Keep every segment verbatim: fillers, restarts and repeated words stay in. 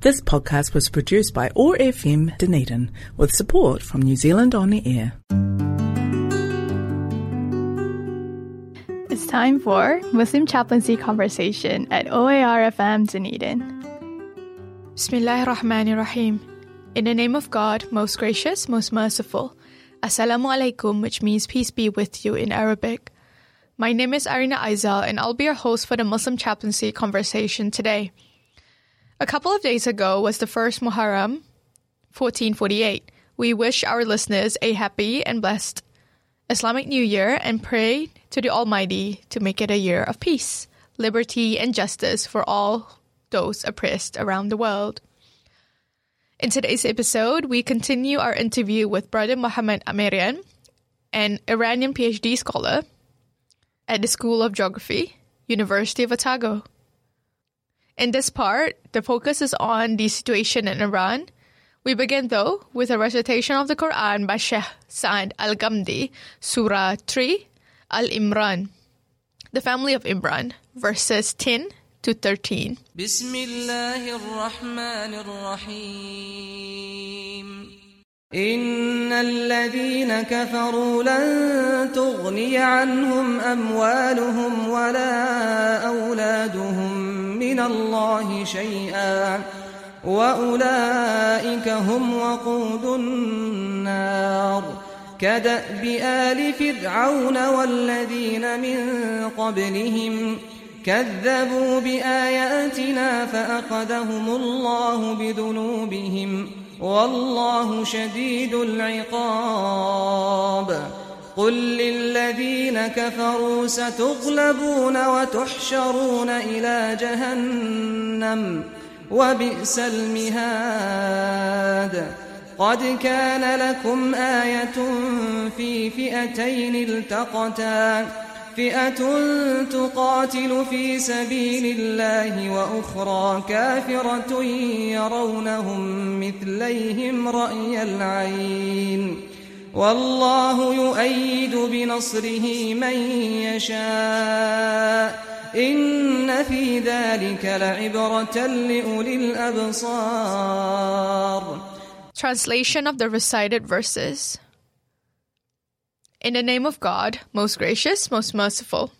This podcast was produced by O A R F M Dunedin with support from New Zealand On the Air. It's time for Muslim Chaplaincy Conversation at O A R F M Dunedin. Bismillahir Rahmanir Rahim. In the name of God, most gracious, most merciful. Assalamu alaikum, which means peace be with you in Arabic. My name is Arina Aizal, and I'll be your host for the Muslim Chaplaincy Conversation today. A couple of days ago was the first Muharram, fourteen forty-eight. We wish our listeners a happy and blessed Islamic New Year and pray to the Almighty to make it a year of peace, liberty, and justice for all those oppressed around the world. In today's episode, we continue our interview with Brother Mohammed Amirian, an Iranian PhD scholar at the School of Geography, University of Otago. In this part, the focus is on the situation in Iran. We begin, though, with a recitation of the Quran by Sheikh Saad Al-Ghamdi, Surah three, Al-Imran, the family of Imran, verses ten to thirteen. Bismillahirrahmanirrahim. إن الذين كفروا لن تغني عنهم أموالهم ولا أولادهم من الله شيئا وأولئك هم وقود النار كدأب آل فرعون والذين من قبلهم كذبوا بآياتنا فأخذهم الله بذنوبهم والله شديد العقاب قل للذين كفروا ستغلبون وتحشرون إلى جهنم وبئس المهاد قد كان لكم آية في فئتين التقتا فئة تقاتل في سبيل الله وأخرى كافرة يرونهم مثليهم رأي العين والله يؤيد بنصره من يشاء إن في ذلك لعبرة لأولي الأبصار. Translation of the recited verses. In the name of God, most gracious, most merciful.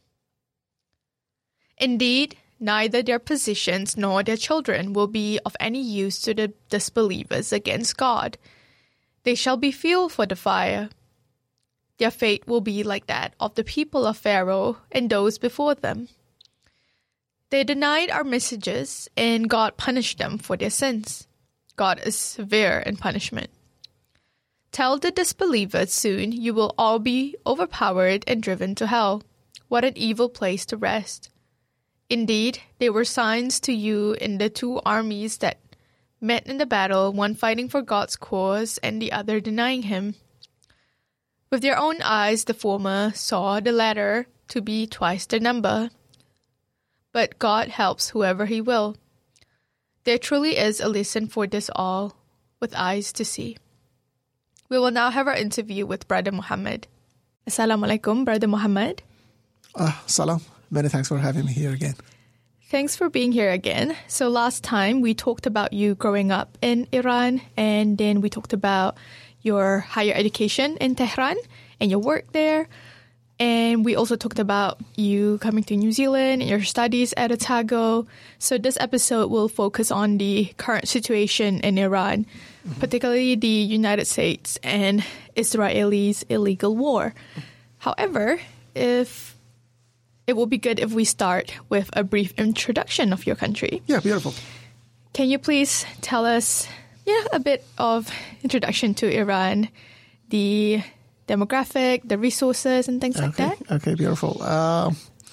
Indeed, neither their positions nor their children will be of any use to the disbelievers against God. They shall be fuel for the fire. Their fate will be like that of the people of Pharaoh and those before them. They denied our messages, and God punished them for their sins. God is severe in punishment. Tell the disbelievers soon you will all be overpowered and driven to hell. What an evil place to rest. Indeed, they were signs to you in the two armies that met in the battle, one fighting for God's cause and the other denying him. With their own eyes, the former saw the latter to be twice their number. But God helps whoever he will. There truly is a lesson for this all, with eyes to see. We will now have our interview with Brother Mohammed. Assalamu alaikum, Brother Mohammed. Uh, salam. Many thanks for having me here again. Thanks for being here again. So last time we talked about you growing up in Iran, and then we talked about your higher education in Tehran and your work there. And we also talked about you coming to New Zealand and your studies at Otago. So this episode will focus on the current situation in Iran, mm-hmm. particularly the United States and Israel's illegal war. However, if it will be good if we start with a brief introduction of your country. Yeah, beautiful. Can you please tell us yeah, a bit of introduction to Iran, the demographic, the resources, and things okay. like that? Okay, beautiful. Uh,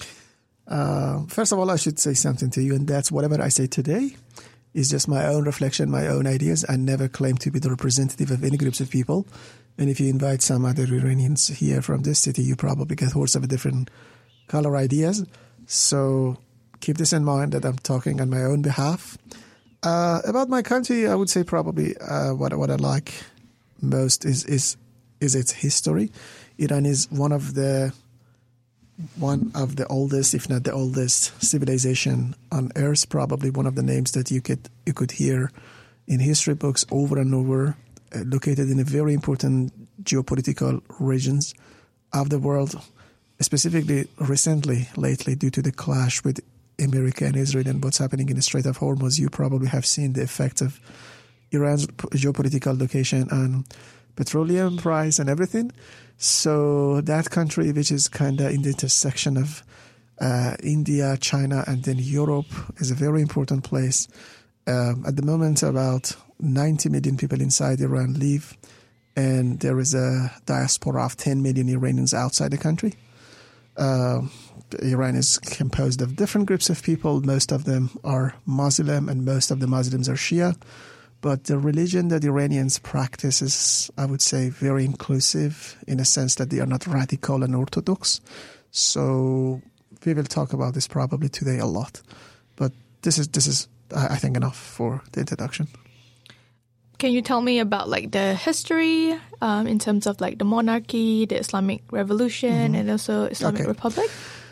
uh, first of all, I should say something to you, and that's whatever I say today is just my own reflection, my own ideas. I never claim to be the representative of any groups of people. And if you invite some other Iranians here from this city, you probably get hordes of different color ideas. So keep this in mind that I'm talking on my own behalf. Uh, about my country, I would say probably uh, what what I like most is is is its history. Iran is one of the one of the oldest, if not the oldest, civilization on Earth. Probably one of the names that you could you could hear in history books over and over. Uh, located in a very important geopolitical regions of the world, specifically recently, lately, due to the clash with America and Israel and what's happening in the Strait of Hormuz. You probably have seen the effect of Iran's geopolitical location on petroleum price and everything. So that country, which is kind of in the intersection of uh, India, China, and then Europe, is a very important place. Um, at the moment, about ninety million people inside Iran live, and there is a diaspora of ten million Iranians outside the country. Uh, Iran is composed of different groups of people. Most of them are Muslim, and most of the Muslims are Shia. But the religion that Iranians practice is, I would say, very inclusive in a sense that they are not radical and orthodox. So we will talk about this probably today a lot. But this is, this is I think, enough for the introduction. Can you tell me about like the history um, in terms of like the monarchy, the Islamic Revolution, mm-hmm. and also Islamic okay. Republic?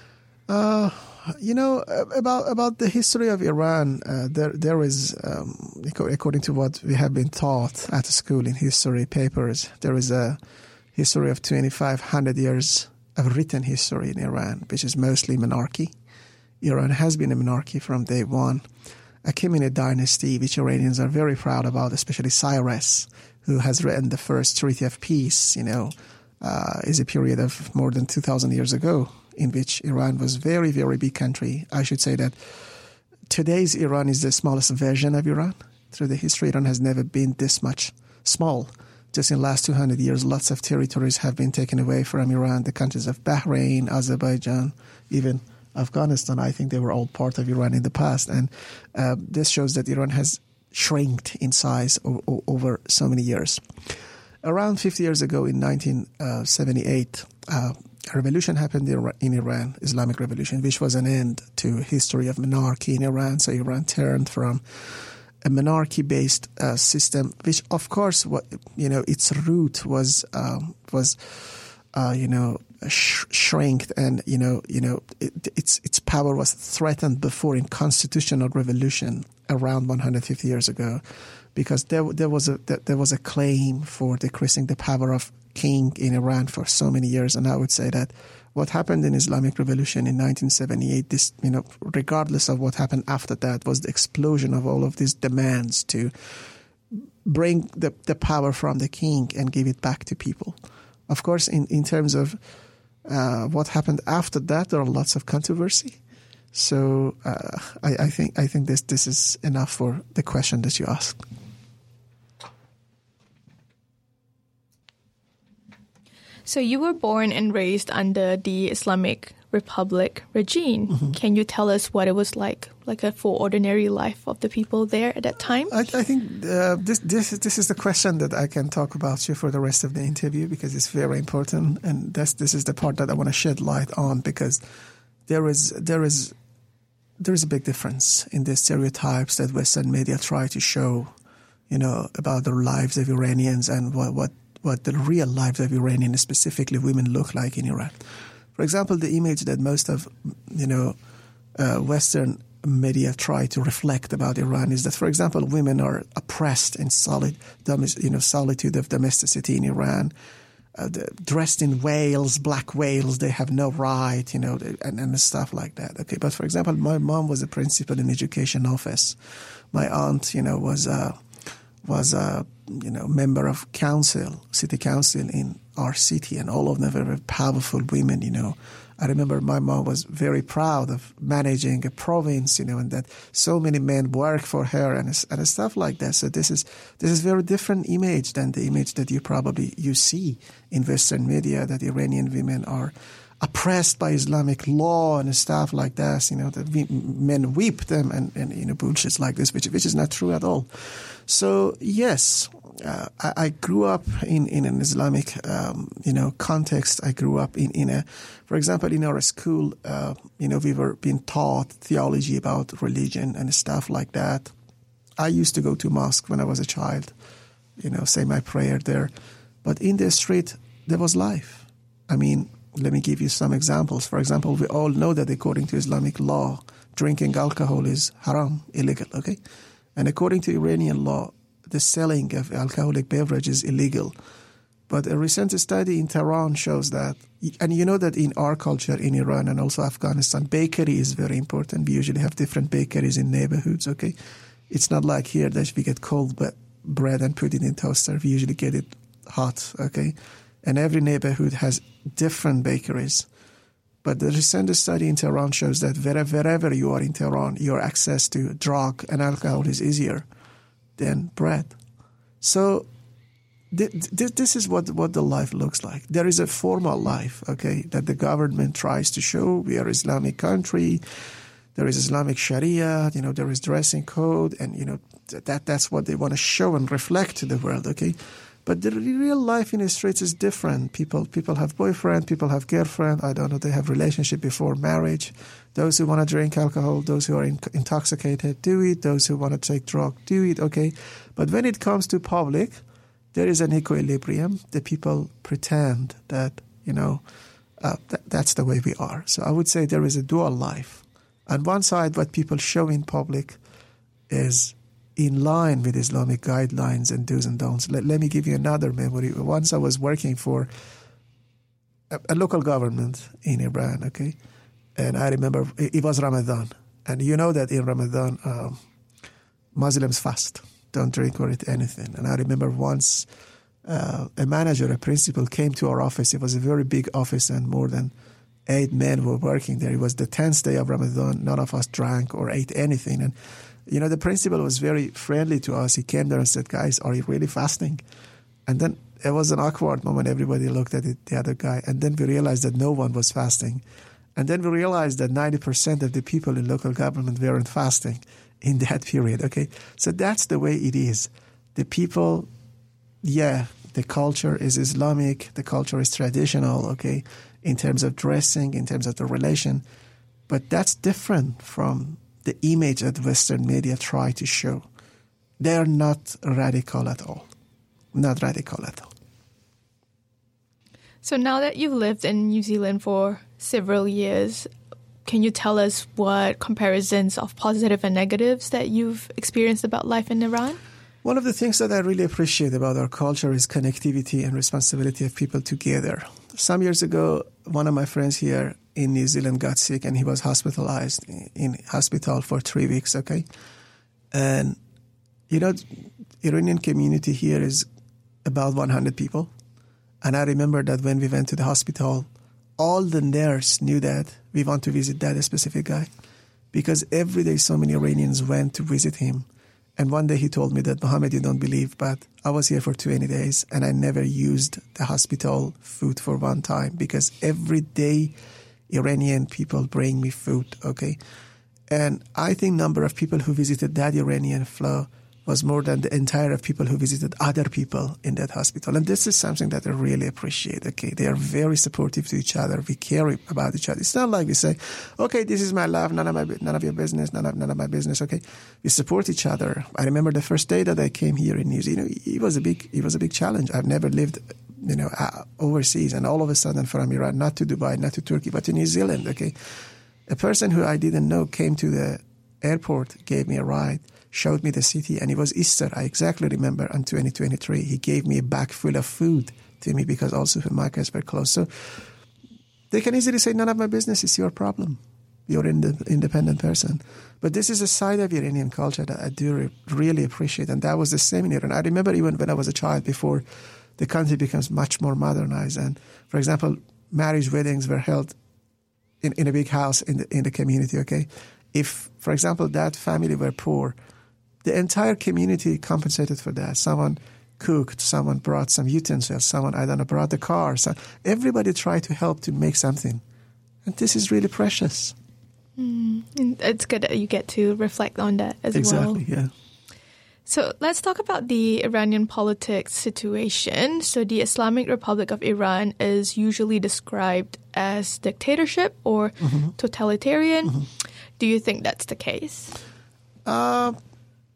Uh, you know, about about the history of Iran, uh, there there is, um, according to what we have been taught at school in history papers, there is a history of twenty-five hundred years of written history in Iran, which is mostly monarchy. Iran has been a monarchy from day one. Achaemenid dynasty, which Iranians are very proud about, especially Cyrus, who has written the first Treaty of Peace, you know, uh, is a period of more than two thousand years ago, in which Iran was very, very big country. I should say that today's Iran is the smallest version of Iran. Through the history, Iran has never been this much small. Just in the last two hundred years, lots of territories have been taken away from Iran. The countries of Bahrain, Azerbaijan, even Afghanistan, I think they were all part of Iran in the past. And uh, this shows that Iran has shrinked in size o- o- over so many years. Around fifty years ago, in nineteen seventy-eight, uh, a revolution happened in Iran, Islamic Revolution, which was an end to history of monarchy in Iran. So Iran turned from a monarchy-based uh, system, which, of course, what, you know, its root was um, was uh, you know sh- shrinked, and you know you know it, its its power was threatened before in constitutional revolution around one hundred fifty years ago, because there there was a there was a claim for decreasing the power of king in Iran for so many years. And I would say that what happened in Islamic Revolution in nineteen seventy-eight, this, you know, regardless of what happened after that, was the explosion of all of these demands to bring the, the power from the king and give it back to people. Of course, in, in terms of uh, what happened after that, there are lots of controversy. So uh, I, I think I think this this is enough for the question that you asked. So you were born and raised under the Islamic Republic regime. Mm-hmm. Can you tell us what it was like, like a full ordinary life of the people there at that time? I, I think uh, this this this is the question that I can talk about you for the rest of the interview, because it's very important, and that's this is the part that I want to shed light on, because there is there is there is a big difference in the stereotypes that Western media try to show, you know, about the lives of Iranians and what what. what the real lives of Iranians, specifically women, look like in Iran. For example, the image that most of, you know, uh, Western media try to reflect about Iran is that, for example, women are oppressed in solid, you know, solitude of domesticity in Iran, uh, dressed in veils, black veils, they have no right, you know, and, and stuff like that. Okay, but for example, my mom was a principal in education office. My aunt, you know, was a was a you know member of council, city council in our city, and all of them were very powerful women. You know, I remember my mom was very proud of managing a province, you know, and that so many men work for her and and stuff like that. So this is this is very different image than the image that you probably you see in Western media, that Iranian women are oppressed by Islamic law and stuff like that. You know, that we, men whip them and, and you know bullshit like this, which which is not true at all. So yes, uh, I, I grew up in, in an Islamic um, you know context. I grew up in, in a, for example, in our school, uh, you know, we were being taught theology about religion and stuff like that. I used to go to mosque when I was a child, you know, say my prayer there. But in the street, there was life. I mean, let me give you some examples. For example, we all know that according to Islamic law, drinking alcohol is haram, illegal, okay? And according to Iranian law, the selling of alcoholic beverage is illegal. But a recent study in Tehran shows that, and you know that in our culture in Iran and also Afghanistan, bakery is very important. We usually have different bakeries in neighborhoods, okay? It's not like here that we get cold bread and put it in toaster. We usually get it hot, okay? And every neighborhood has different bakeries. But the recent study in Tehran shows that wherever you are in Tehran, your access to drug and alcohol is easier than bread. So th- th- this is what, what the life looks like. There is a formal life, okay, that the government tries to show. We are an Islamic country. There is Islamic Sharia, you know, there is dressing code, and, you know, that that's what they want to show and reflect to the world, okay? But the real life in the streets is different. People people have boyfriend, people have girlfriend, I don't know, they have relationship before marriage. Those who want to drink alcohol, those who are in, intoxicated, do it. Those who want to take drug, do it, okay? But when it comes to public, there is an equilibrium. The people pretend that, you know, uh, th- that's the way we are. So I would say there is a dual life. On one side, what people show in public is in line with Islamic guidelines and do's and don'ts. Let, let me give you another memory. Once I was working for a, a local government in Iran, okay? And I remember it, it was Ramadan. And you know that in Ramadan, um, Muslims fast, don't drink or eat anything. And I remember once uh, a manager, a principal came to our office. It was a very big office and more than eight men were working there. It was the tenth day of Ramadan. None of us drank or ate anything. And you know, the principal was very friendly to us. He came there and said, guys, are you really fasting? And then it was an awkward moment. Everybody looked at it, the other guy. And then we realized that no one was fasting. And then we realized that ninety percent of the people in local government weren't fasting in that period, okay? So that's the way it is. The people, yeah, the culture is Islamic. The culture is traditional, okay, in terms of dressing, in terms of the relation. But that's different from the image that Western media try to show. They are not radical at all. Not radical at all. So now that you've lived in New Zealand for several years, can you tell us what comparisons of positive and negatives that you've experienced about life in Iran? One of the things that I really appreciate about our culture is connectivity and responsibility of people together. Some years ago, one of my friends here in New Zealand got sick and he was hospitalized in hospital for three weeks, okay? And, you know, Iranian community here is about one hundred people. And I remember that when we went to the hospital, all the nurse knew that we want to visit that specific guy because every day so many Iranians went to visit him. And one day he told me that, Mohammed, you don't believe, but I was here for twenty days and I never used the hospital food for one time because every day Iranian people bring me food, okay? And I think number of people who visited that Iranian flow was more than the entire of people who visited other people in that hospital. And this is something that I really appreciate, okay? They are very supportive to each other. We care about each other. It's not like we say, okay, this is my life, none of my, none of your business, none of, none of my business, okay? We support each other. I remember the first day that I came here in New Zealand, it was a big, it was a big challenge. I've never lived, you know, uh, overseas, and all of a sudden from Iran, not to Dubai, not to Turkey, but to New Zealand, okay? A person who I didn't know came to the airport, gave me a ride, showed me the city, and it was Easter. I exactly remember in twenty twenty-three. He gave me a bag full of food to me because all supermarkets were closed. So they can easily say, none of my business, it's your problem. You're an ind- independent person. But this is a side of Iranian culture that I do re- really appreciate, and that was the same in Iran. I remember even when I was a child, before the country becomes much more modernized, and, for example, marriage weddings were held in, in a big house in the, in the community, okay? If, for example, that family were poor, the entire community compensated for that. Someone cooked, someone brought some utensils, someone, I don't know, brought the car. So everybody tried to help to make something. And this is really precious. Mm, it's good that you get to reflect on that as exactly, well. Exactly, yeah. So let's talk about the Iranian politics situation. So the Islamic Republic of Iran is usually described as dictatorship or mm-hmm. totalitarian. Mm-hmm. Do you think that's the case? Uh,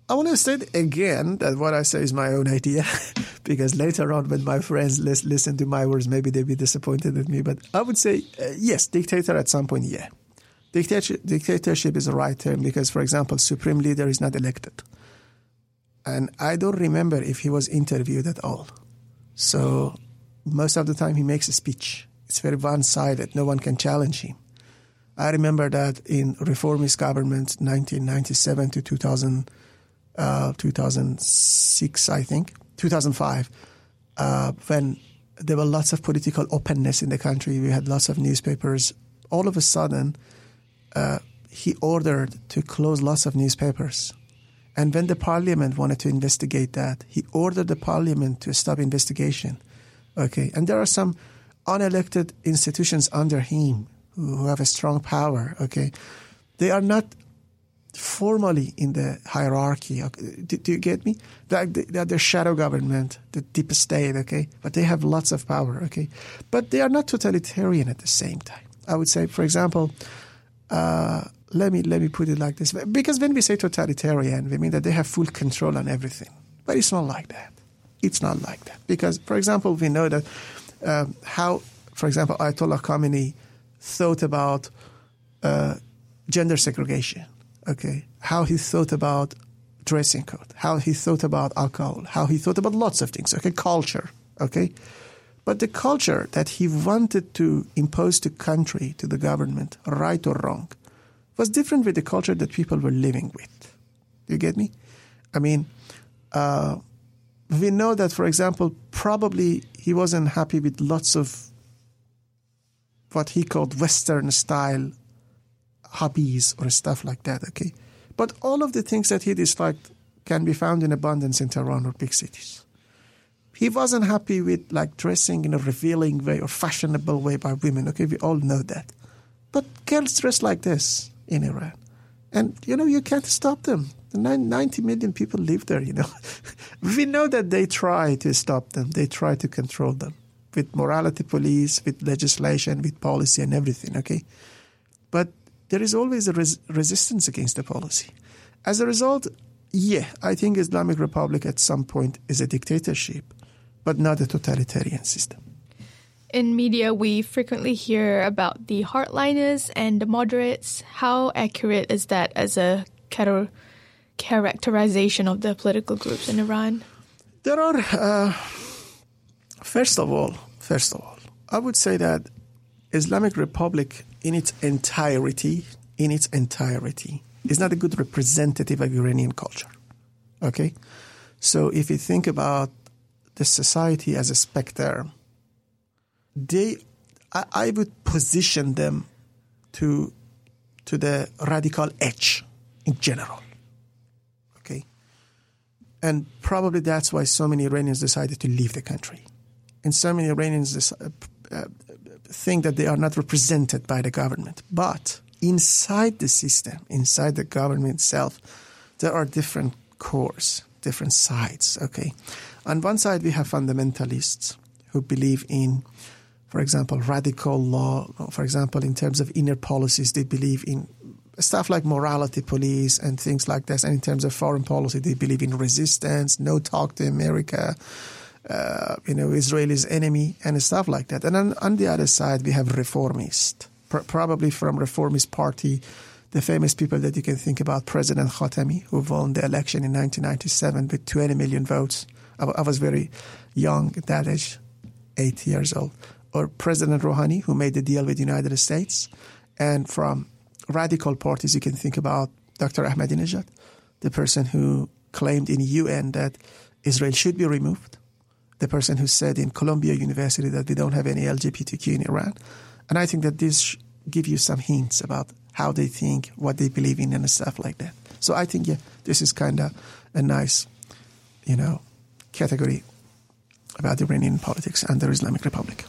I want to state again that what I say is my own idea, because later on when my friends lis- listen to my words, maybe they'll be disappointed with me. But I would say, uh, yes, dictator at some point, yeah. Dictatorship, dictatorship is the right term because, for example, supreme leader is not elected. And I don't remember if he was interviewed at all. So most of the time he makes a speech. It's very one-sided. No one can challenge him. I remember that in reformist government, nineteen ninety-seven to two thousand, uh, two thousand six, I think, two thousand five, uh, when there were lots of political openness in the country. We had lots of newspapers. All of a sudden, uh, he ordered to close lots of newspapers. And when the parliament wanted to investigate that, he ordered the parliament to stop investigation. Okay, and there are some unelected institutions under him who have a strong power. Okay, they are not formally in the hierarchy. Okay? Do, do you get me? They are the shadow government, the deep state. Okay, but they have lots of power. Okay, but they are not totalitarian at the same time. I would say, for example, uh, let me let me put it like this: because when we say totalitarian, we mean that they have full control on everything. But it's not like that. It's not like that. Because, for example, we know that um, how, for example, Ayatollah Khamenei thought about uh, gender segregation, okay? How he thought about dressing code, how he thought about alcohol, how he thought about lots of things, okay? Culture, okay? But the culture that he wanted to impose to country, to the government, right or wrong, was different with the culture that people were living with. Do you get me? I mean, uh, we know that, for example, probably he wasn't happy with lots of what he called Western-style hobbies or stuff like that, okay? But all of the things that he disliked can be found in abundance in Tehran or big cities. He wasn't happy with, like, dressing in a revealing way or fashionable way by women, okay? We all know that. But girls dress like this in Iran. And, you know, you can't stop them. ninety million people live there, you know. We know that they try to stop them. They try to control them with morality police, with legislation, with policy and everything, okay? But there is always a res- resistance against the policy. As a result, yeah, I think Islamic Republic at some point is a dictatorship, but not a totalitarian system. In media, we frequently hear about the hardliners and the moderates. How accurate is that as a char- characterization of the political groups in Iran? There are, uh, first of all, first of all, I would say that Islamic Republic in its entirety, in its entirety, is not a good representative of Iranian culture. Okay? So if you think about the society as a spectrum, they, I, I would position them to to the radical edge in general. Okay? And probably that's why so many Iranians decided to leave the country. And so many Iranians uh, uh, think that they are not represented by the government. But inside the system, inside the government itself, there are different cores, different sides, okay? On one side, we have fundamentalists who believe in, for example, radical law. For example, in terms of inner policies, they believe in stuff like morality police and things like this. And in terms of foreign policy, they believe in resistance, no talk to America, uh, you know, Israel's enemy, and stuff like that. And on, on the other side, we have reformists, pr- probably from reformist party, the famous people that you can think about, President Khatami, who won the election in nineteen ninety-seven with twenty million votes. I, I was very young at that age, eight years old. Or President Rouhani, who made the deal with the United States. And from radical parties, you can think about Doctor Ahmadinejad, the person who claimed in U N that Israel should be removed, the person who said in Columbia University that we don't have any L G B T Q in Iran. And I think that this give you some hints about how they think, what they believe in, and stuff like that. So I think, yeah, this is kind of a nice, you know, category about Iranian politics and the Islamic Republic.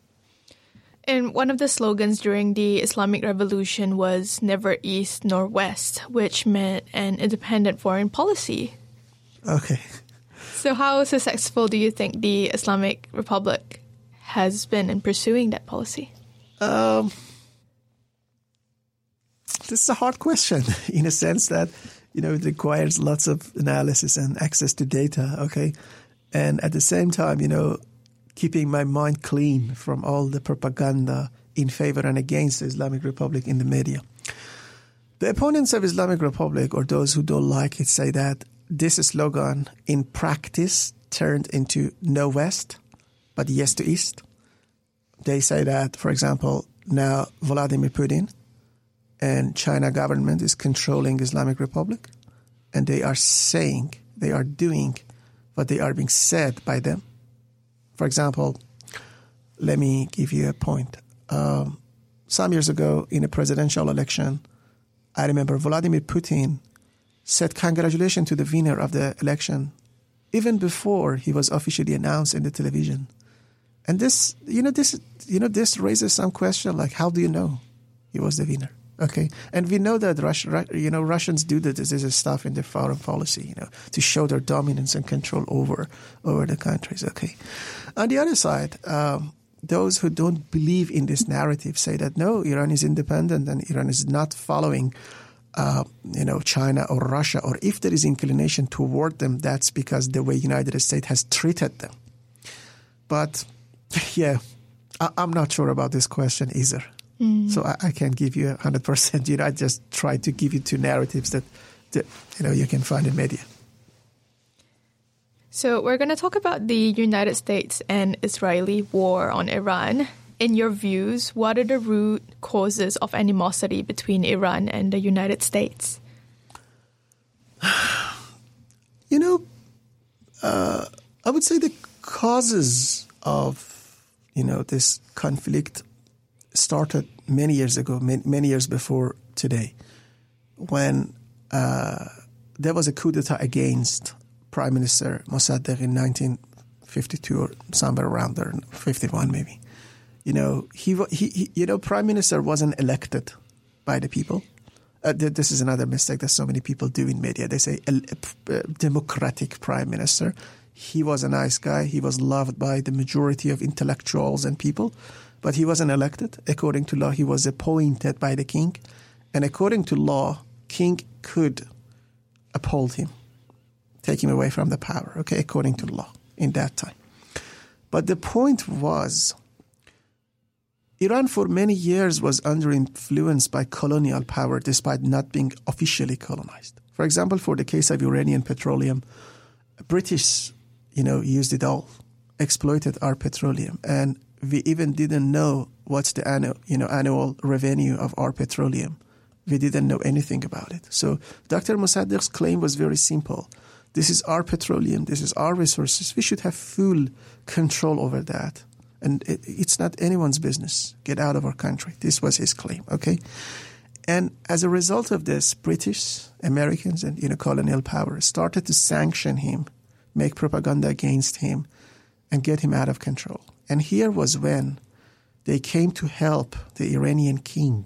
And one of the slogans during the Islamic Revolution was never east nor west, which meant an independent foreign policy. Okay. So how successful do you think the Islamic Republic has been in pursuing that policy? Um, this is a hard question in a sense that, you know, it requires lots of analysis and access to data, okay? And at the same time, you know, keeping my mind clean from all the propaganda in favor and against the Islamic Republic in the media. The opponents of Islamic Republic, or those who don't like it, say that this slogan in practice turned into no West, but yes to East. They say that, for example, now Vladimir Putin and China government is controlling Islamic Republic, and they are saying, they are doing what they are being said by them. For example, let me give you a point. Um, some years ago in a presidential election, I remember Vladimir Putin said congratulations to the winner of the election even before he was officially announced in the television. And this, you know, this, you know, this raises some question like, how do you know he was the winner? Okay, and we know that Russia, you know, Russians do this, this is stuff in their foreign policy, you know, to show their dominance and control over over the countries. Okay, on the other side, um, those who don't believe in this narrative say that no, Iran is independent and Iran is not following, uh, you know, China or Russia, or if there is inclination toward them, that's because the way United States has treated them. But yeah, I, I'm not sure about this question either. Mm. So I, I can't give you one hundred percent. You know, I just try to give you two narratives that, that you know, you can find in media. So we're going to talk about the United States and Israeli war on Iran. In your views, what are the root causes of animosity between Iran and the United States? You know, uh, I would say the causes of, you know, this conflict started many years ago, many, many years before today, when uh, there was a coup d'etat against Prime Minister Mossadegh in nineteen fifty-two or somewhere around there, fifty-one maybe. You know, he, he, he you know, Prime Minister wasn't elected by the people. Uh, th- this is another mistake that so many people do in media. They say a, a, a democratic Prime Minister. He was a nice guy. He was loved by the majority of intellectuals and people. But he wasn't elected. According to law, he was appointed by the king. And according to law, king could uphold him, take him away from the power, okay, according to law in that time. But the point was, Iran for many years was under influence by colonial power despite not being officially colonized. For example, for the case of Iranian petroleum, British, you know, used it all, exploited our petroleum, and we even didn't know what's the annual, you know, annual revenue of our petroleum. We didn't know anything about it. So Doctor Mossadegh's claim was very simple. This is our petroleum. This is our resources. We should have full control over that. And it, it's not anyone's business. Get out of our country. This was his claim, okay? And as a result of this, British, Americans, and, you know, colonial power started to sanction him, make propaganda against him, and get him out of control. And here was when they came to help the Iranian king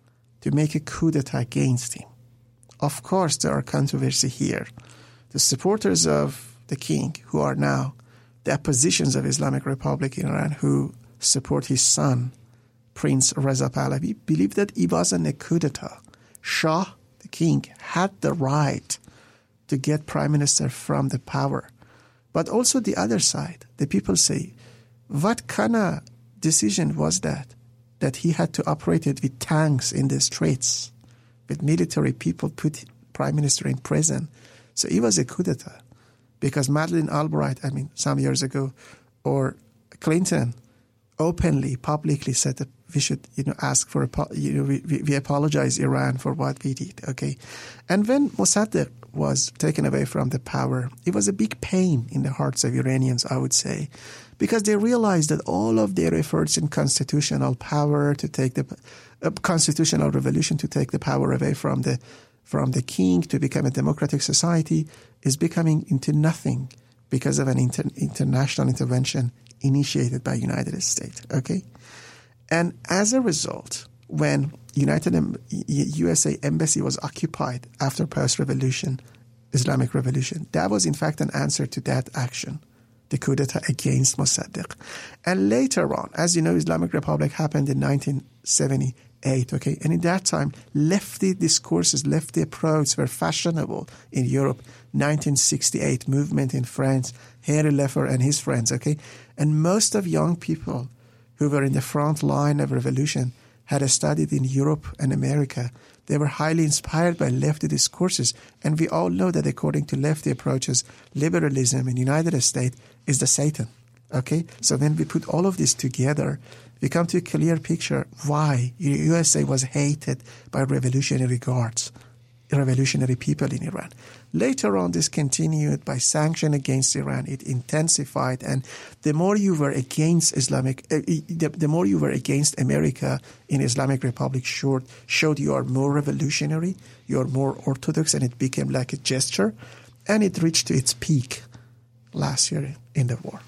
to make a coup d'etat against him. Of course, there are controversy here. The supporters of the king, who are now the oppositions of Islamic Republic in Iran, who support his son, Prince Reza Pahlavi, believe that it wasn't a coup d'etat. Shah, the king, had the right to get prime minister from the power. But also the other side, the people say, what kind of decision was that? That he had to operate it with tanks in the streets, with military people put prime minister in prison. So it was a coup d'etat. Because Madeleine Albright, I mean, some years ago, or Clinton openly, publicly said that we should, you know, ask for, a, you know, we, we apologize Iran for what we did, okay? And when Mossadegh was taken away from the power, it was a big pain in the hearts of Iranians, I would say, because they realized that all of their efforts in constitutional power to take the uh, constitutional revolution to take the power away from the from the king to become a democratic society is becoming into nothing because of an inter- international intervention initiated by United States. Okay, and as a result, when United em- U S A embassy was occupied after post-revolution, Islamic Revolution, that was in fact an answer to that action, the coup d'etat against Mossadegh. And later on, as you know, Islamic Republic happened in nineteen seventy eight, okay? And in that time, lefty discourses, lefty approaches were fashionable in Europe. nineteen sixty-eight movement in France, Henri Leffer and his friends, okay? And most of young people who were in the front line of revolution had studied in Europe and America. They were highly inspired by lefty discourses. And we all know that according to lefty approaches, liberalism in the United States is the Satan, okay? So when we put all of this together, we come to a clear picture why the U S A was hated by revolutionary guards, revolutionary people in Iran. Later on, this continued by sanction against Iran. It intensified, and the more you were against Islamic, uh, the, the more you were against America in Islamic Republic, showed, showed you are more revolutionary, you are more orthodox, and it became like a gesture, and it reached to its peak last year in the war.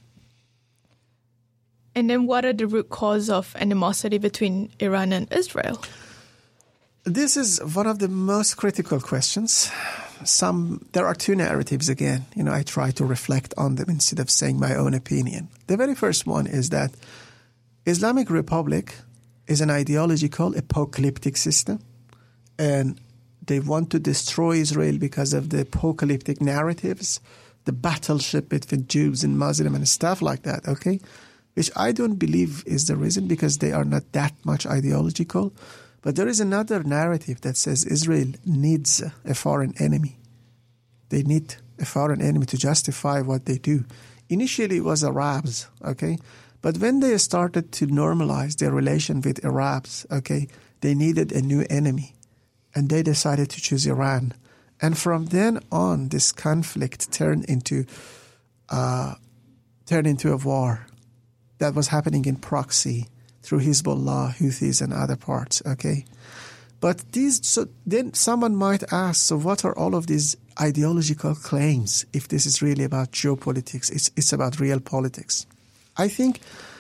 And then what are the root cause of animosity between Iran and Israel? This is one of the most critical questions. Some there are two narratives again. You know, I try to reflect on them instead of saying my own opinion. The very first one is that Islamic Republic is an ideological apocalyptic system, and they want to destroy Israel because of the apocalyptic narratives, the battleship between Jews and Muslims and stuff like that, okay? Which I don't believe is the reason, because they are not that much ideological. But there is another narrative that says Israel needs a foreign enemy. They need a foreign enemy to justify what they do. Initially, it was Arabs, okay? But when they started to normalize their relation with Arabs, okay, they needed a new enemy. And they decided to choose Iran. And from then on, this conflict turned into, uh, turned into a war that was happening in proxy through Hezbollah, Houthis, and other parts, okay? But these, so then someone might ask, so what are all of these ideological claims if this is really about geopolitics, it's, it's about real politics? I think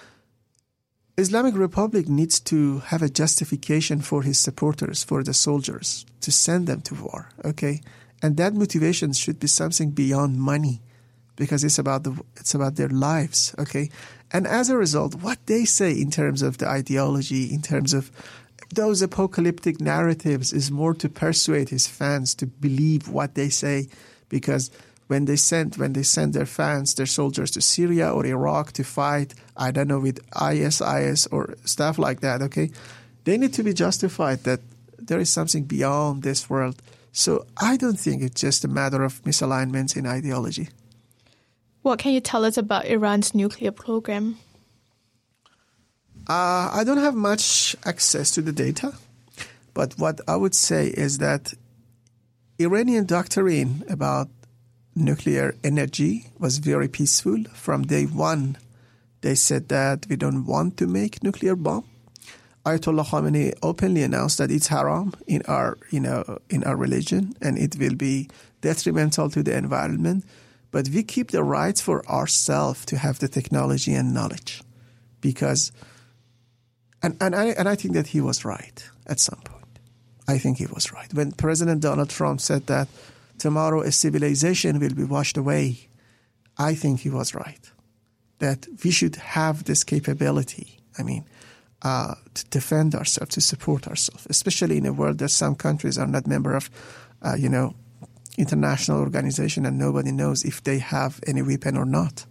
Islamic Republic needs to have a justification for his supporters, for the soldiers, to send them to war, okay? And that motivation should be something beyond money, because it's about the it's about their lives, okay? And as a result, what they say in terms of the ideology, in terms of those apocalyptic narratives, is more to persuade his fans to believe what they say, because when they send when they send their fans, their soldiers to Syria or Iraq to fight, I don't know, with I S I S or stuff like that, okay? They need to be justified that there is something beyond this world. So I don't think it's just a matter of misalignments in ideology. What can you tell us about Iran's nuclear program? Uh, I don't have much access to the data, but what I would say is that Iranian doctrine about nuclear energy was very peaceful. From day one, they said that we don't want to make nuclear bomb. Ayatollah Khamenei openly announced that it's haram in our, you know, in our religion, and it will be detrimental to the environment. But we keep the rights for ourselves to have the technology and knowledge, because, and, and, I, and I think that he was right at some point. I think he was right. When President Donald Trump said that tomorrow a civilization will be washed away, I think he was right. That we should have this capability, I mean, uh, to defend ourselves, to support ourselves, especially in a world that some countries are not member of, uh, you know, international organization, and nobody knows if they have any weapon or not.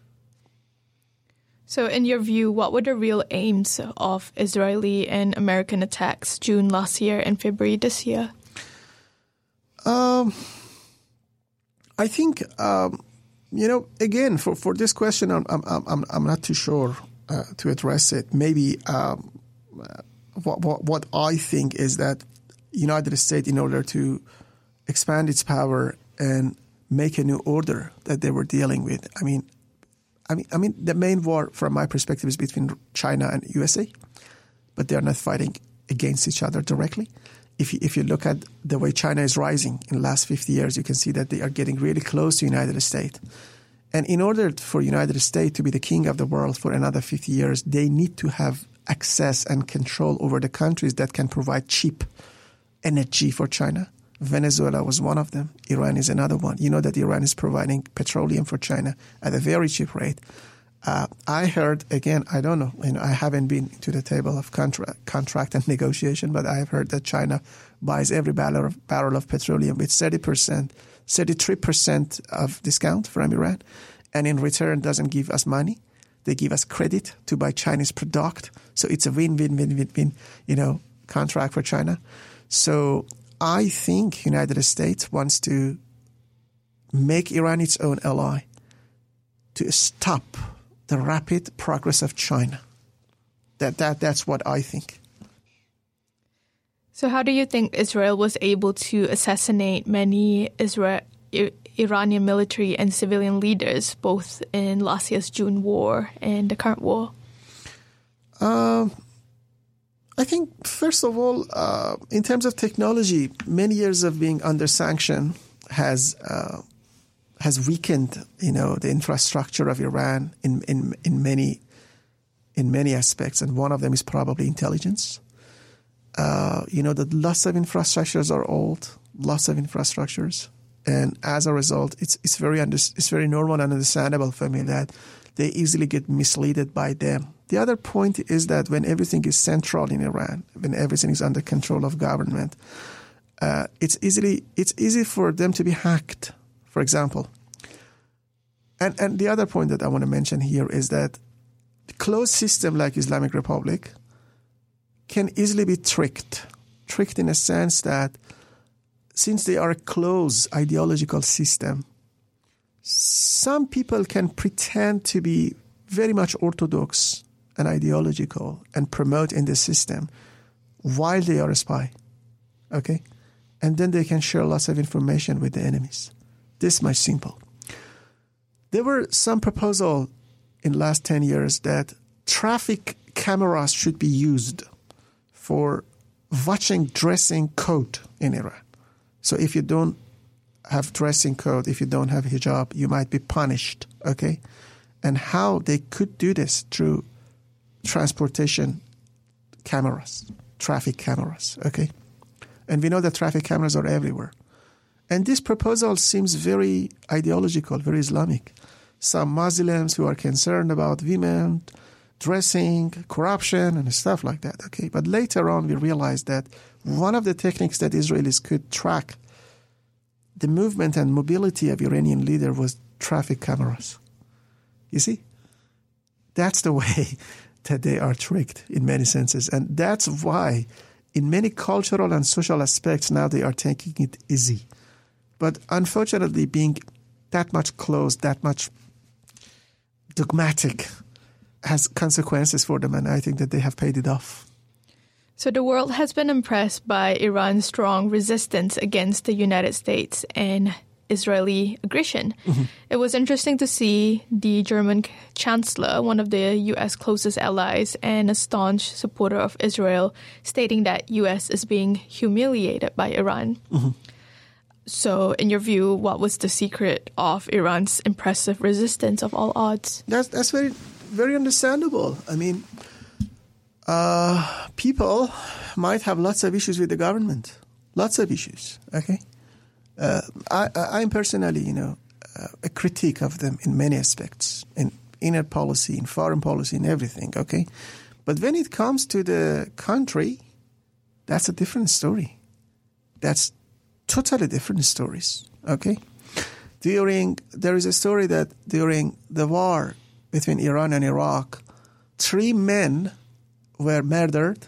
So in your view, what were the real aims of Israeli and American attacks June last year and February this year? Um, I think, um, you know, again, for, for this question, I'm, I'm, I'm, I'm not too sure uh, to address it. Maybe um, what, what, what I think is that United States, in order to expand its power and make a new order that they were dealing with. I mean, I mean, I mean, the main war, from my perspective, is between China and U S A, but they are not fighting against each other directly. If you, if you look at the way China is rising in the last fifty years, you can see that they are getting really close to United States. And in order for United States to be the king of the world for another fifty years, they need to have access and control over the countries that can provide cheap energy for China. Venezuela was one of them. Iran is another one. You know that Iran is providing petroleum for China at a very cheap rate. Uh, I heard, again, I don't know, you know, I haven't been to the table of contract, contract and negotiation, but I have heard that China buys every barrel of, barrel of petroleum with thirty percent, thirty-three percent of discount from Iran, and in return doesn't give us money. They give us credit to buy Chinese product. So it's a win-win-win-win-win, you know, contract for China. So I think United States wants to make Iran its own ally to stop the rapid progress of China. That that that's what I think. So how do you think Israel was able to assassinate many Israel, Iranian military and civilian leaders, both in last year's June war and the current war? Um, I think, first of all, uh, in terms of technology, many years of being under sanction has uh, has weakened, you know, the infrastructure of Iran in, in in many in many aspects, and one of them is probably intelligence. Uh, you know, that lots of infrastructures are old, lots of infrastructures, and as a result, it's it's very under, it's very normal and understandable for me that they easily get misled by them. The other point is that when everything is central in Iran, when everything is under control of government, uh, it's easily it's easy for them to be hacked. For example, and and the other point that I want to mention here is that the closed system like Islamic Republic can easily be tricked, tricked in a sense that since they are a closed ideological system, some people can pretend to be very much orthodox and ideological and promote in the system while they are a spy, okay? And then they can share lots of information with the enemies. This much simple. There were some proposal in the last ten years that traffic cameras should be used for watching dressing code in Iran. So if you don't have dressing code, if you don't have hijab, you might be punished, okay? And how they could do this through transportation cameras, traffic cameras, okay? And we know that traffic cameras are everywhere. And this proposal seems very ideological, very Islamic. Some Muslims who are concerned about women, dressing, corruption, and stuff like that, okay? But later on, we realized that one of the techniques that Israelis could track the movement and mobility of Iranian leader was traffic cameras. You see? That's the way that they are tricked in many senses. And that's why in many cultural and social aspects now they are taking it easy. But unfortunately, being that much closed, that much dogmatic has consequences for them, and I think that they have paid it off. So the world has been impressed by Iran's strong resistance against the United States and Israeli aggression. Mm-hmm. It was interesting to see the German chancellor, one of the U S closest allies and a staunch supporter of Israel, stating that U S is being humiliated by Iran. Mm-hmm. So in your view, what was the secret of Iran's impressive resistance of all odds? That's, that's very, very understandable. I mean, uh, people might have lots of issues with the government, lots of issues, okay? Uh, I, I'm personally, you know, uh, a critic of them in many aspects, in inner policy, in foreign policy, in everything, okay? But when it comes to the country, that's a different story. That's totally different stories, okay? During, there is a story that during the war between Iran and Iraq, three men were murdered.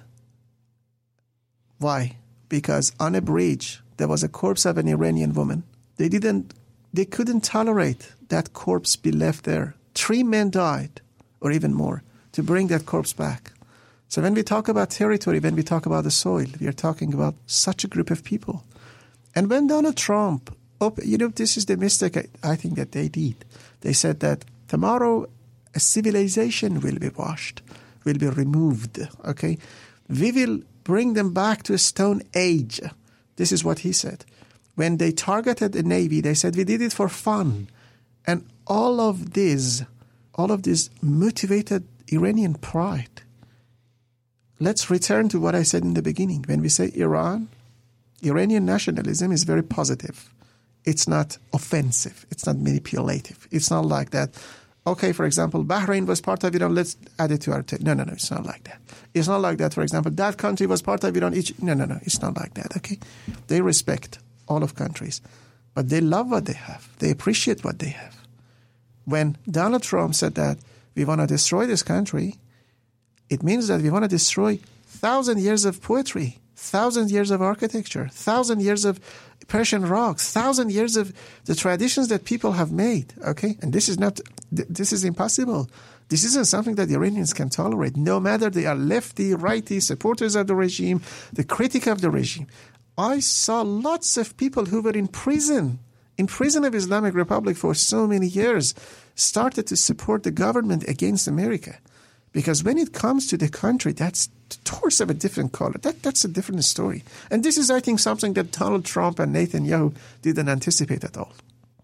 Why? Because on a bridge, there was a corpse of an Iranian woman. They didn't, they couldn't tolerate that corpse be left there. Three men died, or even more, to bring that corpse back. So when we talk about territory, when we talk about the soil, we are talking about such a group of people. And when Donald Trump, op- you know, this is the mistake I, I think that they did. They said that tomorrow a civilization will be washed, will be removed, okay? We will bring them back to a stone age. This is what he said. When they targeted the Navy, they said, we did it for fun. And all of this, all of this motivated Iranian pride. Let's return to what I said in the beginning. When we say Iran, Iranian nationalism is very positive. It's not offensive. It's not manipulative. It's not like that, Okay, for example, Bahrain was part of Iran, let's add it to our... T- no, no, no, it's not like that. It's not like that, for example, that country was part of Iran. Each, no, no, no, it's not like that, okay? They respect all of countries, but they love what they have. They appreciate what they have. When Donald Trump said that we want to destroy this country, it means that we want to destroy thousand years of poetry, thousand years of architecture, thousand years of Persian rocks, thousand years of the traditions that people have made, okay? And this is not, this is impossible. This isn't something that the Iranians can tolerate, no matter they are lefty, righty, supporters of the regime, the critic of the regime. I saw lots of people who were in prison, in prison of Islamic Republic for so many years, started to support the government against America. Because when it comes to the country, that's the horse of a different color. That, that's a different story. And this is, I think, something that Donald Trump and Netanyahu didn't anticipate at all.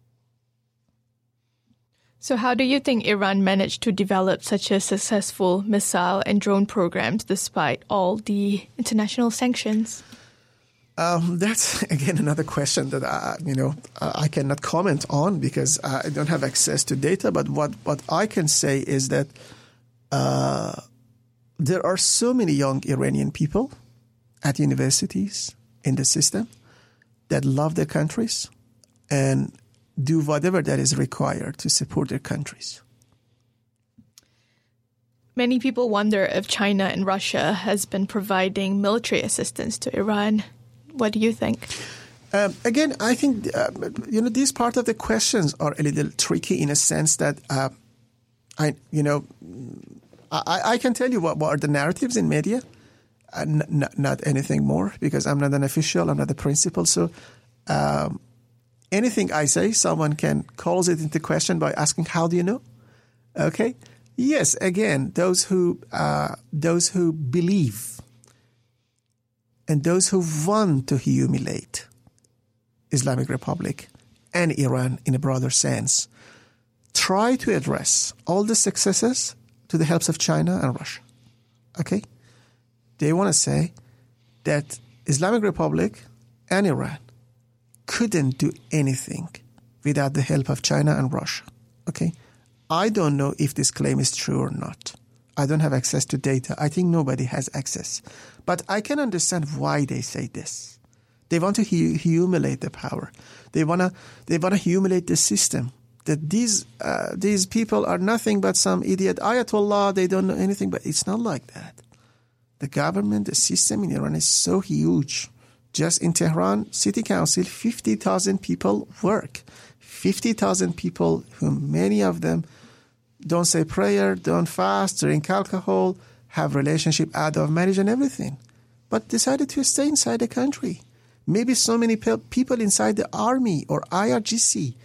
So how do you think Iran managed to develop such a successful missile and drone programs despite all the international sanctions? Um, that's, again, another question that, I, you know, I cannot comment on because I don't have access to data. But what, what I can say is that Uh, there are so many young Iranian people at universities in the system that love their countries and do whatever that is required to support their countries. Many people wonder if China and Russia has been providing military assistance to Iran. What do you think? Um, again, I think, uh, you know, these part of the questions are a little tricky in a sense that, uh, I, you know, I, I can tell you what, what are the narratives in media, uh, n- n- not anything more, because I'm not an official, I'm not a principal. So um, anything I say, someone can calls it into question by asking, how do you know? Okay. Yes, again, those who uh, those who believe and those who want to humiliate Islamic Republic and Iran in a broader sense try to address all the successes to the helps of China and Russia. Okay? They want to say that Islamic Republic and Iran couldn't do anything without the help of China and Russia. Okay? I don't know if this claim is true or not. I don't have access to data. I think nobody has access. But I can understand why they say this. They want to hu- humiliate the power. They want to they want to humiliate the system. That these uh, these people are nothing but some idiot Ayatollah, they don't know anything, but it's not like that. The government, the system in Iran is so huge. Just in Tehran City Council, fifty thousand people work. fifty thousand people, whom many of them don't say prayer, don't fast, drink alcohol, have relationship out of marriage and everything, but decided to stay inside the country. Maybe so many pe- people inside the army or I R G C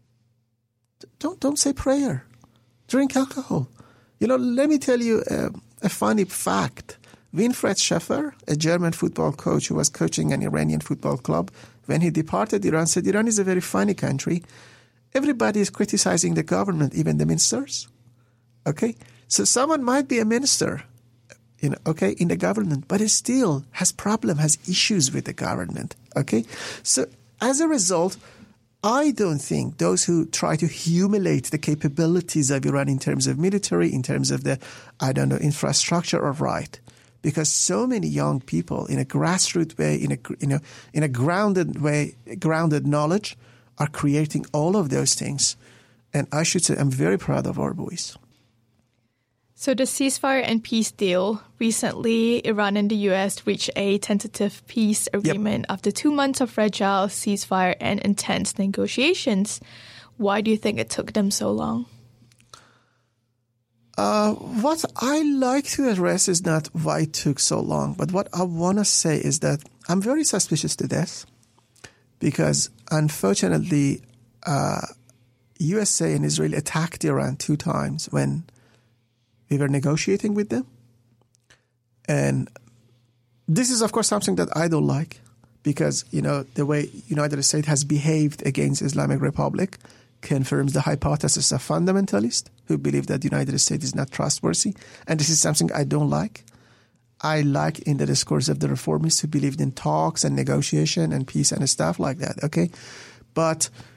Don't don't say prayer. Drink alcohol. You know, let me tell you uh, a funny fact. Winfried Schäfer, a German football coach who was coaching an Iranian football club, when he departed Iran, said Iran is a very funny country. Everybody is criticizing the government, even the ministers. Okay? So someone might be a minister, you know, okay, in the government, but he still has problem, has issues with the government. Okay? So as a result, I don't think those who try to humiliate the capabilities of Iran in terms of military, in terms of the, I don't know, infrastructure are right. Because so many young people in a grassroots way, in a, you know, in a grounded way, grounded knowledge, are creating all of those things. And I should say I'm very proud of our boys. So the ceasefire and peace deal, recently Iran and the U S reached a tentative peace agreement yep. after two months of fragile ceasefire and intense negotiations. Why do you think it took them so long? Uh, what I like to address is not why it took so long, but what I want to say is that I'm very suspicious to this because unfortunately uh, U S A and Israel attacked Iran two times when we were negotiating with them. And this is, of course, something that I don't like because, you know, the way United States has behaved against Islamic Republic confirms the hypothesis of fundamentalists who believe that the United States is not trustworthy. And this is something I don't like. I like in the discourse of the reformists who believed in talks and negotiation and peace and stuff like that, okay? But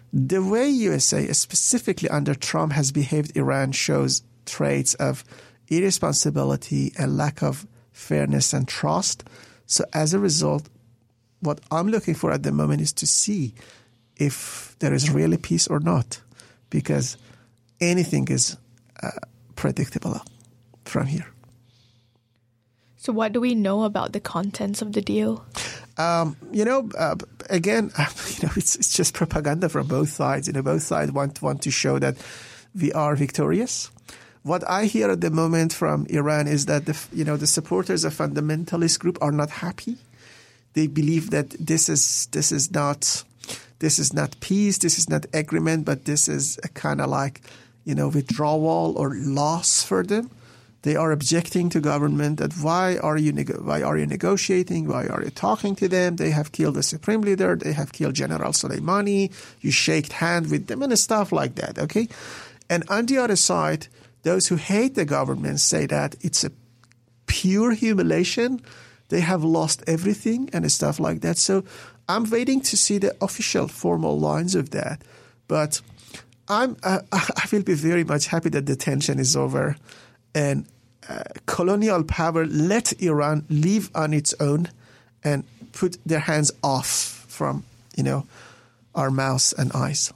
The way U S A, specifically under Trump, has behaved Iran shows traits of irresponsibility and lack of fairness and trust. So as a result, what I'm looking for at the moment is to see if there is really peace or not, because anything is uh, predictable from here. So what do we know about the contents of the deal? Um, you know, uh, again, uh, you know, it's it's just propaganda from both sides. You know, both sides want want to show that we are victorious. What I hear at the moment from Iran is that the you know the supporters of fundamentalist group are not happy. They believe that this is this is not this is not peace, this is not agreement, but this is a kind of like you know withdrawal or loss for them. They are objecting to government that why are you neg- why are you negotiating? Why are you talking to them? They have killed the supreme leader. They have killed General Soleimani. You shaked hand with them and stuff like that. Okay, and on the other side, those who hate the government say that it's a pure humiliation. They have lost everything and stuff like that. So I'm waiting to see the official formal lines of that. But I'm uh, I will be very much happy that the tension is over. And uh, colonial power let Iran live on its own and put their hands off from, you know, our mouths and eyes.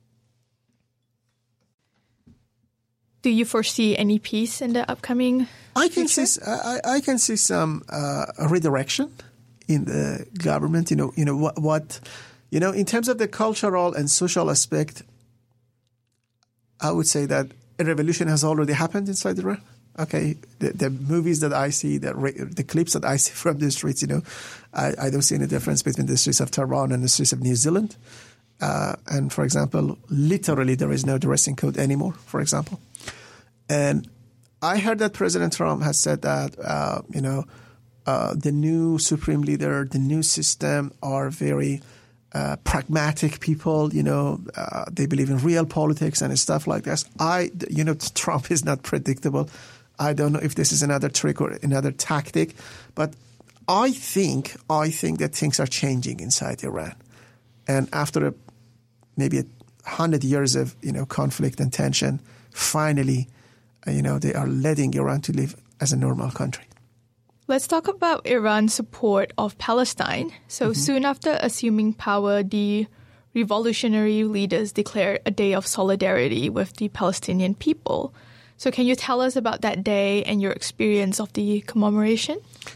Do you foresee any peace in the upcoming I can future? see I, I can see some uh, redirection in the government. You know, you know what, what you know in terms of the cultural and social aspect. I would say that a revolution has already happened inside Iran. Okay, the, the movies that I see, the the clips that I see from the streets, you know, I, I don't see any difference between the streets of Tehran and the streets of New Zealand. Uh, and for example, literally there is no dressing code anymore, for example. And I heard that President Trump has said that, uh, you know, uh, the new supreme leader, the new system are very uh, pragmatic people, you know, uh, they believe in real politics and stuff like this. I, you know, Trump is not predictable. I don't know if this is another trick or another tactic, but I think, I think that things are changing inside Iran. And after a, maybe a hundred years of, you know, conflict and tension, finally, you know, they are letting Iran to live as a normal country. Let's talk about Iran's support of Palestine. So mm-hmm. soon after assuming power, the revolutionary leaders declared a day of solidarity with the Palestinian people. So can you tell us about that day and your experience of the commemoration?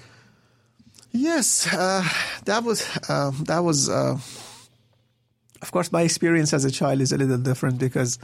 Yes, uh, that was, uh, that was uh, of course, my experience as a child is a little different because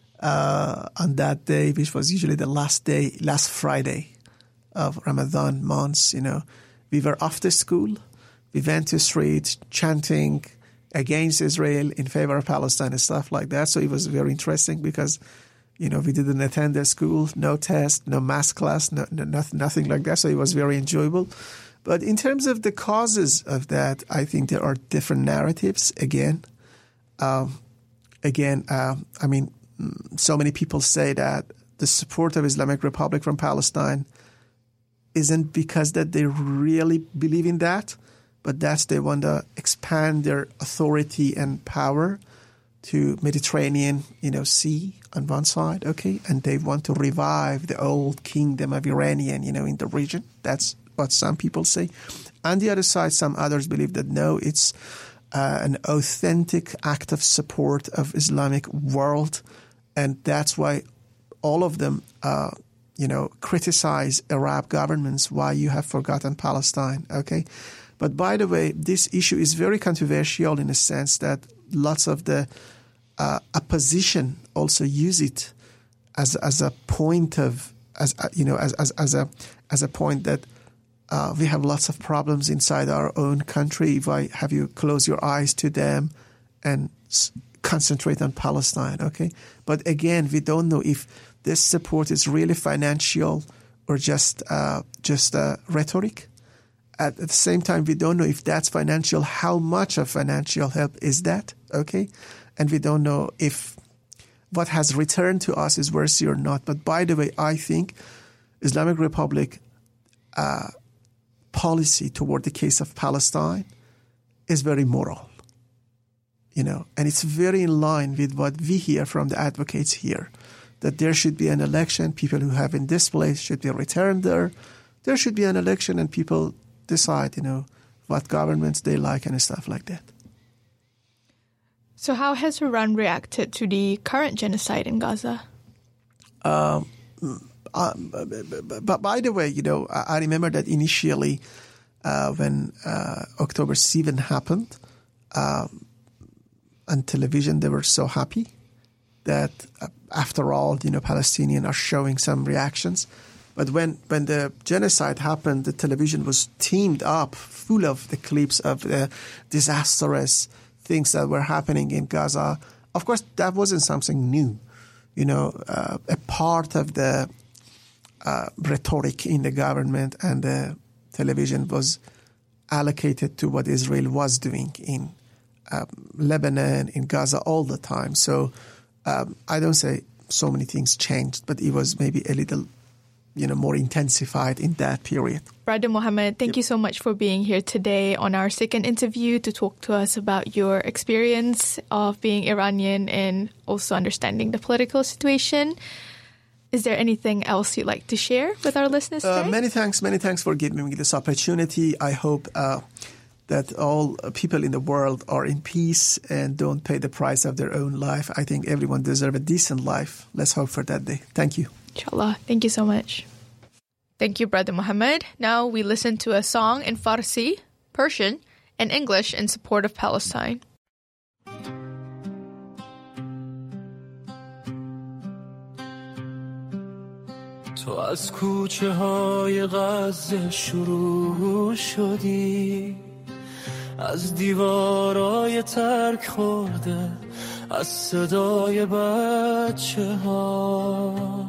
Uh, on that day, which was usually the last day, last Friday of Ramadan months, you know, we were after school. We went to streets chanting against Israel in favor of Palestine and stuff like that. So it was very interesting because, you know, we didn't attend the school, no test, no math class, no, no, nothing, nothing like that. So it was very enjoyable. But in terms of the causes of that, I think there are different narratives. Again, um, again, uh, I mean, so many people say that the support of Islamic Republic from Palestine isn't because that they really believe in that, but that's they want to expand their authority and power to Mediterranean, you know, Sea on one side, okay, and they want to revive the old kingdom of Iranian, you know, in the region. That's what some people say. On the other side, some others believe that no, it's uh, an authentic act of support of Islamic world. And that's why all of them, uh, you know, criticize Arab governments, why you have forgotten Palestine, okay? But by the way, this issue is very controversial in a sense that lots of the uh, opposition also use it as as a point of, as uh, you know, as, as as a as a point that uh, we have lots of problems inside our own country. Why have you close your eyes to them and concentrate on Palestine, okay? But again, we don't know if this support is really financial or just uh, just uh, rhetoric. At, at the same time, we don't know if that's financial. How much of financial help is that, okay? And we don't know if what has returned to us is worthy or not. But by the way, I think Islamic Republic uh, policy toward the case of Palestine is very moral. you know, and it's very in line with what we hear from the advocates here, that there should be an election, people who have been displaced should be returned there. There should be an election and people decide, you know, what governments they like and stuff like that. So how has Iran reacted to the current genocide in Gaza? Um, uh, but by the way, you know, I, I remember that initially uh, when uh, October seventh happened, um, on television, they were so happy that uh, after all, you know, Palestinians are showing some reactions. But when, when the genocide happened, the television was teamed up, full of the clips of the disastrous things that were happening in Gaza. Of course, that wasn't something new. You know, uh, a part of the uh, rhetoric in the government and the television was allocated to what Israel was doing in um, Lebanon, in Gaza all the time. So um, I don't say so many things changed, but it was maybe a little, you know, more intensified in that period. Brother Mohammed, thank yep. you so much for being here today on our second interview to talk to us about your experience of being Iranian and also understanding the political situation. Is there anything else you'd like to share with our listeners today? Uh, many thanks. Many thanks for giving me this opportunity. I hope uh, that all people in the world are in peace and don't pay the price of their own life. I think everyone deserves a decent life. Let's hope for that day. Thank you. Inshallah. Thank you so much. Thank you, Brother Mohammed. Now we listen to a song in Farsi, Persian, and English in support of Palestine. تو از کوچه های غزه شروع شدی، از دیوارای ترک خورده، از صدای بچه ها.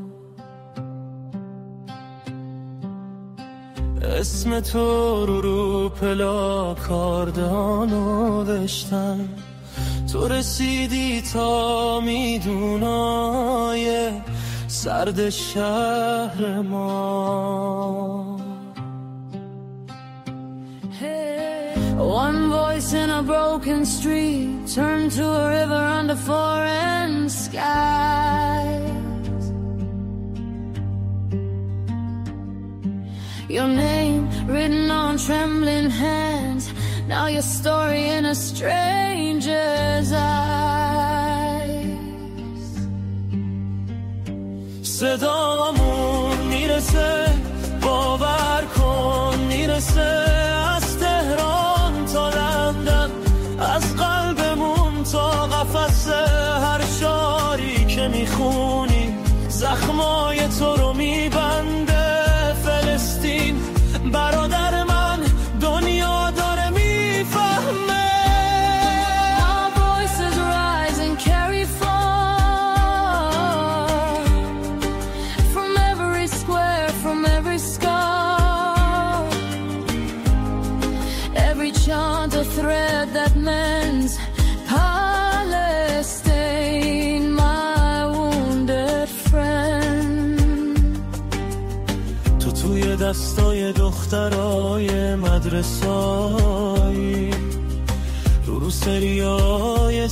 اسم تو رو رو پلاکاردان نوشتن، تو رسیدی تا میدونای سرد شهر ما. One voice in a broken street turned to a river under foreign skies. Your name written on trembling hands, now your story in a stranger's eyes. صدامون میرسه، باور کن میرسه، از تهران تا لندن، از قلبمون تا قفس هر شاری که میخونی، زخمای تو رو میبنده فلسطین. برادر من دنیا داره میفهمه. Our voices rise and carry far from every square, from every scar, every chant a thread that mends Palestine, my wounded friend. تو توی دستای دخترای مدرسایی، رو رو سریای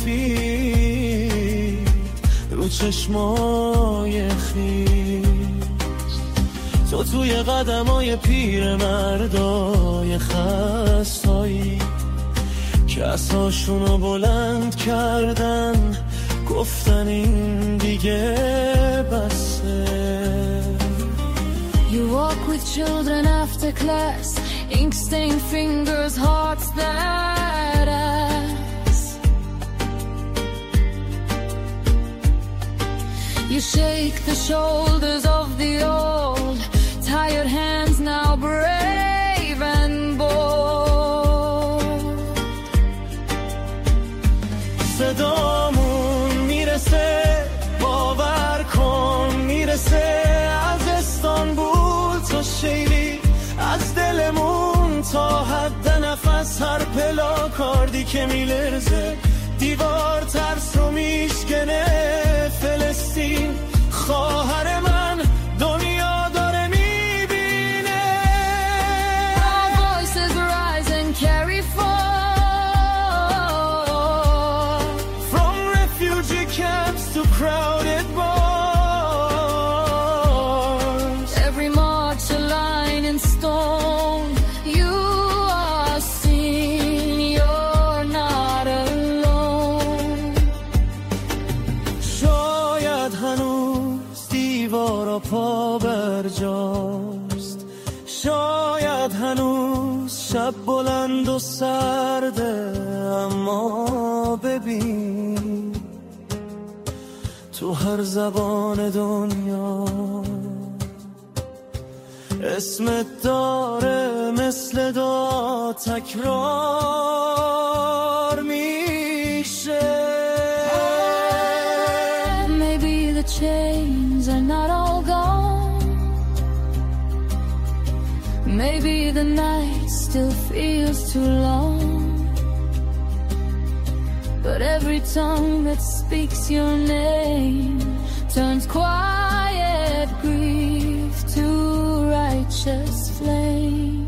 سفید، رو چشمای خیز، تو توی قدمای پیر مردای خستایی که عصاشونو بلند کردن، گفتن این دیگه بسه. You walk with children after class, ink-stained fingers, hearts that ask. You shake the shoulders of the old, tired hands now brave and bold. صدامون میرسه، باور کن میرسه، از استانبول تا شیلی، از دلمون تا حد نفس، هر پلاکاردی که میلرزه، دیوار ترس رو میشکنه. فلسطین خواهر من دنیا داره میبینه. Our voices rise and carry far crowded bars. Every march a line in stone. You are seen, you're not alone. شاید هنوز دیوارا پا بر جاست، شاید هنوز شب بلند و سرده، اما ببین تو هر زبان دنیا اسمت داره مثل دعا تکرار میشه. Maybe the chains are not all gone. Maybe the night still feels too long. But every tongue that speaks your name turns quiet grief to righteous flame.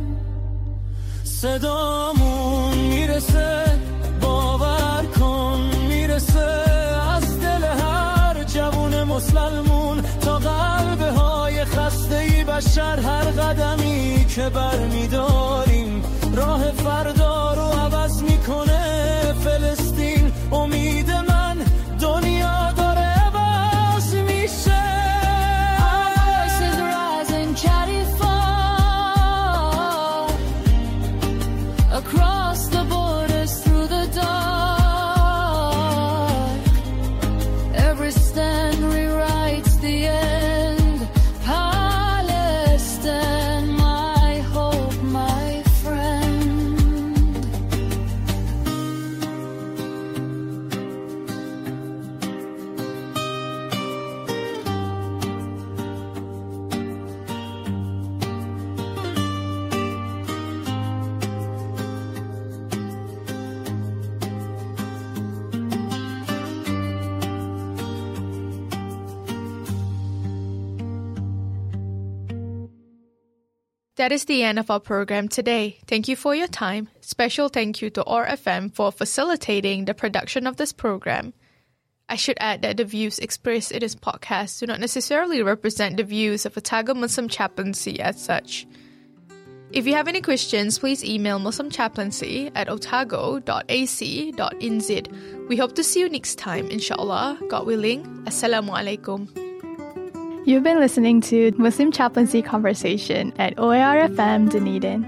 صدامون میرسه، باور کن میرسه، از دل هر جوون مسلمون تا قلبه های خسته‌ی بشر. هر قدمی که برمیداریم راه فردا رو عوض میکنه. فلسطین امید من، دنیا داره عوض میشه. Our voices rise and carry far across the borders through the dark. Every stand rewrites the end. Palestine, my hope, my friend. That is the end of our program today. Thank you for your time. Special thank you to O R F M for facilitating the production of this program. I should add that the views expressed in this podcast do not necessarily represent the views of Otago Muslim Chaplaincy as such. If you have any questions, please email Muslim Chaplaincy at otago dot a c dot n z. We hope to see you next time, inshallah. God willing. Assalamu alaikum. You've been listening to Muslim Chaplaincy Conversation at O A R F M Dunedin.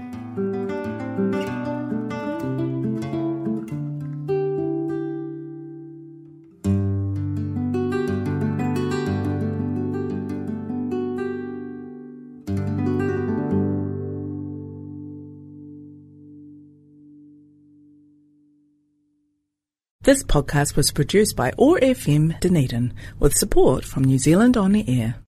This podcast was produced by O R F M Dunedin with support from New Zealand On the Air.